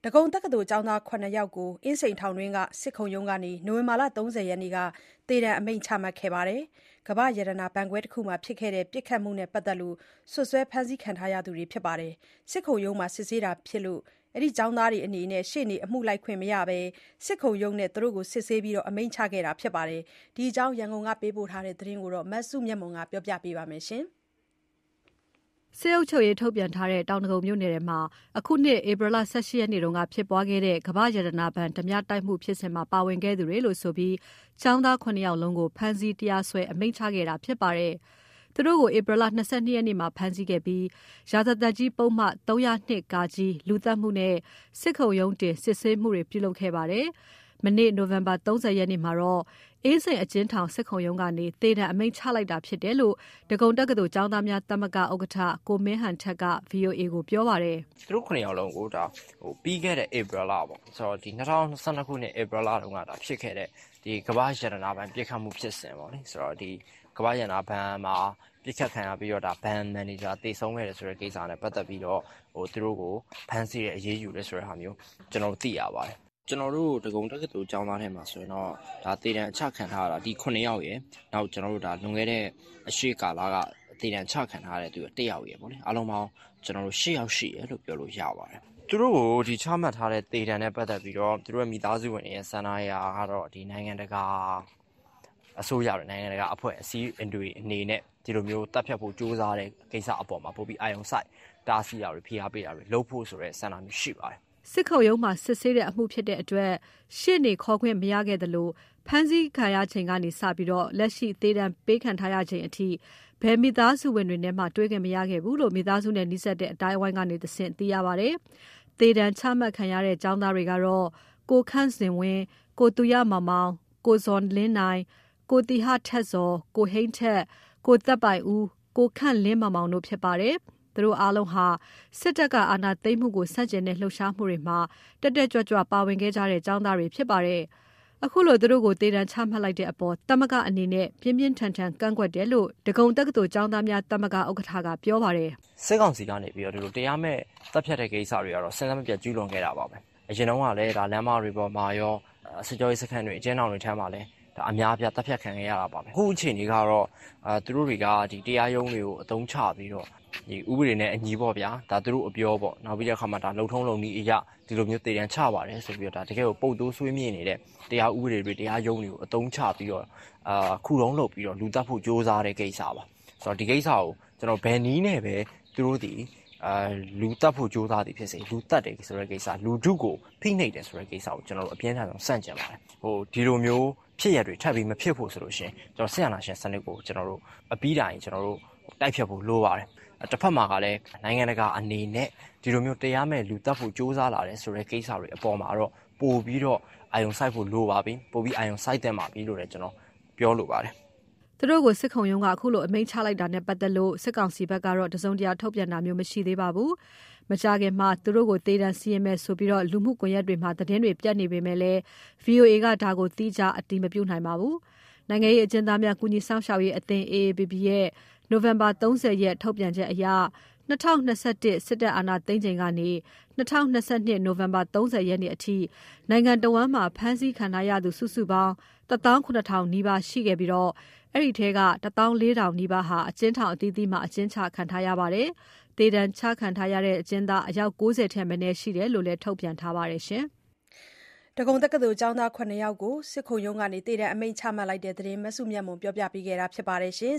ဒဂုံတက္ကသိုလ်ကျောင်းသား ၇ ယောက်ကိုအင်းစိန်ထောင်တွင်းကစစ်ခုံရုံးကနေနိုဝင်ဘာလ 30 ရက်နေ့ကသေဒဏ်အမိန့်ချမှတ်ခဲ့ပါတယ်။ ကမ္ဘာ့ရတနာဘဏ်ခွဲတခုမှာဖြစ်ခဲ့တဲ့ပစ်ခတ်မှုနဲ့ပတ်သက်လို့စွပ်စွဲဖမ်းဆီးခံထားရသူတွေဖြစ်ပါတယ်။ စစ်ခုံရုံးမှာစစ်ဆေးတာဖြစ်လို့ကျောင်းသားတွေအနေနဲ့ရှေ့နေအမှုလိုက်ခွင့်မရဘဲစစ်ခုံရုံးနဲ့စစ်ဆေးပြီးအမိန့်ချခဲ့တာဖြစ်ပါတယ်။ ဒီအကြောင်းရန်ကုန်ကပေးပို့တဲ့သတင်းကိုမစုမြတ်မွန်ကပြောပြပါမယ်။စစ်အုပ်ချုပ်ရေးထုတ်ပြန်ထားတဲ့တောင်ဒဂုံမြို့နယ်ထဲမှာအခုနှစ်ဧပြီလ 18 ရက်နေ့ကဖြစ်ပွားခဲ့တဲ့ကမ္ဘာ့ရတနာဘဏ်ဓါးပြတိုက်မှုဖြစ်စဉ်မှာပါဝင်ခဲ့သူတွေလို့ဆိုပြီးကျောင်းသား ၇ ယောက်လုံးကိုဖမ်းဆီးတရားစွဲအမိန့်ချခဲ့တာဖြစ်ပါတယ်။ သူတို့ကိုဧပြီလ 22 ရက်နေ့မှာဖမ်းဆီးခဲ့ပြီးရာဇသတ်ကြီးပုဒ်မ 302 လူသတ်မှုနဲ့စစ်ခုံရုံးတင်စစ်ဆေးမှုတွေပြုလုပ်ခဲ့ပါတယ်။ မနေ့နိုဝင်ဘာ 30 ရက်နေ့မှာတော့အင်းစိန်အကျဉ်းထောင်စစ်ခုံရုံးကနေသေဒဏ်အမိန့်ချလိုက်တာဖြစ်တယ်လို့ဒဂုံတက္ကသိုလ်ကျောင်းသားများသမဂ္ဂဥက္ကဋ္ဌကိုမင်းဟန်ထက်က VOA ကိုပြောပါတယ်။ "သူတို့ ၇ ယောက်လုံးကိုပြီးခဲ့တဲ့ဧပြီလပေါ့ဆိုတော့2022 ခုနှစ်ဧပြီလတုန်းကဖြစ်ခဲ့တဲ့ကမ္ဘာ့ရတနာဘဏ်ပစ်ခတ်မှုဖြစ်စဉ်ပေါ့လေဆိုတော့ကမ္ဘာ့ရတနာဘဏ်မှာပစ်ခတ်ခံရပြီးတော့ဘဏ်မန်နေဂျာသေဆုံးခဲ့တယ်ဆိုတဲ့ကိစ္စနဲ့ပတ်သက်ပြီးတော့သူတို့ကိုဖမ်းဆီးတဲ့အရေးယူတယ်ဆိုတဲ့ဟာမျိုးကျွန်တော်တို့သိရပါတယ်။ကျွန်တော်တို့ဒဂုံတက္ကသိုလ်ကျောင်းသားထဲမှာဆိုရင်တော့သေဒဏ်အချခံထားရတာဒီ 9 ယောက်ရယ်နောက်ကျွန်တော်တို့လွန်ခဲ့တဲ့အရှိကာလကသေဒဏ်ချခံထားရတဲ့သူ1 ယောက်ရယ်ပေါ့လေအားလုံးပေါင်းကျွန်တော်တို့8 ယောက်ရှိရလို့ပြောလို့ရပါတယ်။သူတို့ကိုချမှတ်ထားတဲ့သေဒဏ်နဲ့ပတ်သက်ပြီးတော့သူတို့ရဲ့မိသားစုဝင်တွေရဲ့ဆန္ဒအရကတော့နိုင်ငံတကာအစိုးရတွေနိုင်ငံတကာအဖွဲ့အစည်းတွေအနေနဲ့ဒီလိုမျိုးတပ်ဖြတ်ဖို့ကြိုးစားတဲ့ကိစ္စအပေါ်မှာပိုပြီးအာရုံစိုက်တားဆီးတာတွေဖိအားပေးတာတွေလုပ်ဖို့ဆိုတဲ့ဆန္ဒမျိုးရှိပါတယ်။စစ်ခုံရုံးမှာစစ်ဆေးတဲ့အမှုဖြစ်တဲ့အတွက်ရှေ့နေခေါ်ခွင့်မရခဲ့သလိုဖမ်းဆီးခံရချိန်ကနေစပြီးလက်ရှိသေဒဏ်ပေးခံထားရချိန်အထိဘယ်မိသားစုဝင်တွေနဲ့မှတွေ့ခွင့်မရခဲ့ဘူးလို့မိသားစုနဲ့နီးစပ်တဲ့အတိုင်းအဝိုင်းကနေတဆင့်သိရပါတယ်။သေဒဏ်ချမှတ်ခံရတဲ့ကျောင်းသားတွေကတော့ကိုခန့်ဇင်ဝင်း၊ ကိုသူရမောင်မောင်၊ ကိုဇော်လင်းနိုင်၊ ကိုသီဟထက်ဇော်၊ ကိုဟိန်းထက်၊ ကိုသက်ပိုင်ဦး၊ ကိုခန့်လင်းမောင်မောင်တို့ဖြစ်ပါတယ်။သူတို့အားလုံးဟာစစ်တပ်ကအာဏာသိမ်းမှုကိုဆန့်ကျင်တဲ့လှုပ်ရှားမှုတွေမှာတက်တက်ကြွကြွပါဝင်ခဲ့ကြတဲ့ကျောင်းသားတွေဖြစ်ပါတယ်။အခုလိုသူတို့ကိုသေဒဏ်ချမှတ်လိုက်တဲ့အပေါ်သမဂ္ဂအနေနဲ့ပြင်းပြင်းထန်ထန်ကန့်ကွက်တယ်လို့ဒဂုံတက္ကသိုလ်ကျောင်းသားများသမဂ္ဂဥက္ကဋ္ဌကပြောပါတယ်။စစ်ကောင်စီကနေပြီးတော့ဒီလိုတရားမဲ့တပ်ဖြတ်တဲ့ကိစ္စတွေကတော့စဉ်ဆက်မပြတ်ကျူးလွန်ခဲ့တာပါပဲ။အရင်တုန်းကလည်းလမ်းမတွေပေါ်မှာရောစစ်ကြောရေးစခန်းတွေအကျဉ်းထောင်တွေထဲမှာလည်းအများအပြားတပ်ဖြတ်ခံခဲ့ရတာပါပဲ။အခုအချိန်ကြီးကတော့သူတို့တွေကတရားရုံးတွေကိုအသုံးချပြီးတော့ဥပဒေနဲ့အညီပေါ့ဗျာသူတို့အပြောပေါ့နောက်ပြီးတဲ့အခါမှာလုံထုံးလုံနည်းအရဒီလိုမျိုးသေဒဏ်ချပါတယ်ဆိုပြီးတော့တကယ်ကိုပုတ်တိုးဆွေးမြေ့နေတဲ့တရားဥပဒေတွေတရားရုံးတွေကိုအသုံးချပြီးတော့ခုတုံးလုပ်ပြီးတော့လူတက်ဖို့ကြိုးစားတဲ့ကိစ္စပါဆိုတော့ဒီကိစ္စကိုကျွန်တော်ဘယ်နည်းနဲ့ပဲသူတို့ဒီလူတက်ဖို့ကြိုးစားသည်ဖြစ်စေလူတက်တယ်ဆိုတဲ့ကိစ္စလူထုကိုဖိနှိပ်တယ်ဆိုတဲ့ကိစ္စကိုကျွန်တော်တို့အပြင်းထန်ဆုံးစန့်ကျင်ပါတယ်ဒီလိုမျိုးဖြစ်ရတွေထပ်ပြီးမဖြစ်ဖို့ဆိုလို့ရှိရင်ကျွန်တော်ဆရာနာရှင်စနစ်ကိုကျွန်တော်တို့အပြီးတိုင်ကျွန်တော်တို့တိုက်ဖြတ်ဖို့လိုပါတယ်တစ်ဖက်မှာကလည်းနိုင်ငံတကာအနေနဲ့ဒီလိုမျိုးတရားမဲ့လူတက်ဖို့ကြိုးစားလာတယ်ဆိုတဲ့ကိစ္စတွေအပေါ်မှာတော့ပို့ပြီးတော့အာယုံစိုက်ဖို့လိုပါပြီပို့ပြီးအာယုံစိုက်တဲ့မှာပြီလို့လည်းကျွန်တော်ပြောလိုပါတယ်သူတို့ကိုစစ်ခုံရုံးကအခုလိုအမိန့်ချလိုက်တာနဲ့ပတ်သက်လို့စစ်ကောင်စီဘက်ကတော့တစုံတရာထုတ်ပြန်တာမျိုးမရှိသေးပါဘူး။မကြာခင်မှာသူတို့ကိုသေဒဏ်စီရင်မယ်ဆိုပြီးလူမှုကွန်ရက်တွေမှာသတင်းတွေပြတ်နေပေမဲ့လည်း VOA ကဒါကိုသီးခြားအတည်မပြုနိုင်ပါဘူး။နိုင်ငံရေးအကျဉ်းသားများကူညီစောင့်ရှောက်ရေးအသင်း AAPP ရဲ့နိုဝင်ဘာ 30 ရက်ထုတ်ပြန်ချက်အရ2021စစ်တပ်အာဏာသိမ်းချိန်ကနေ2022နိုဝင်ဘာ 30 ရက်နေ့အထိနိုင်ငံတော်ဝန်မှာဖမ်းဆီးခံထားရသူစုစုပေါင်း17000နီးပါးရှိခဲ့ပြီးအဲ့ဒီထဲက14000နီးပါးဟာအကျဉ်းထောင်အသီးသီးမှာအကျဉ်းချခံထားရပါတယ်။သေဒဏ်ချခံထားရတဲ့အကျဉ်းသားအယောက်90ထက်မနည်းရှိတယ်လို့လည်းထုတ်ပြန်ထားပါတယ်ရှင်။ဒဂုံတက္ကသိုလ်ကျောင်းသား 7 ယောက်ကိုစစ်ခုံရုံးကနေသေဒဏ်အမိန့်ချမှတ်လိုက်တဲ့သတင်းမစုမြတ်မွန်ပြောပြပေးခဲ့တာဖြစ်ပါတယ်ရှင်